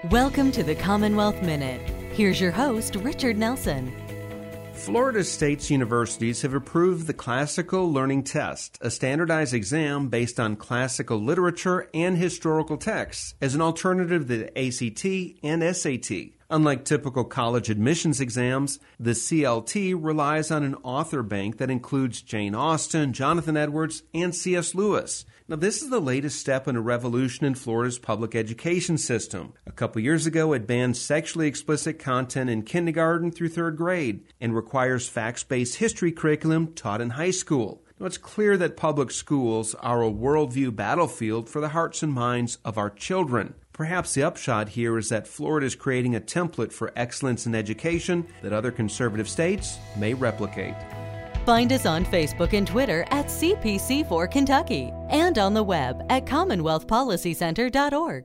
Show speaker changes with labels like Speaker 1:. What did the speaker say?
Speaker 1: Welcome to the Commonwealth Minute. Here's your host, Richard Nelson.
Speaker 2: Florida State's universities have approved the Classical Learning Test, a standardized exam based on classical literature and historical texts, as an alternative to the ACT and SAT. Unlike typical college admissions exams, the CLT relies on an author bank that includes Jane Austen, Jonathan Edwards, and C.S. Lewis. Now, this is the latest step in a revolution in Florida's public education system. A couple years ago, it banned sexually explicit content in kindergarten through third grade and requires facts-based history curriculum taught in high school. Now, it's clear that public schools are a worldview battlefield for the hearts and minds of our children. Perhaps the upshot here is that Florida is creating a template for excellence in education that other conservative states may replicate.
Speaker 1: Find us on Facebook and Twitter at CPC4 Kentucky and on the web at commonwealthpolicycenter.org.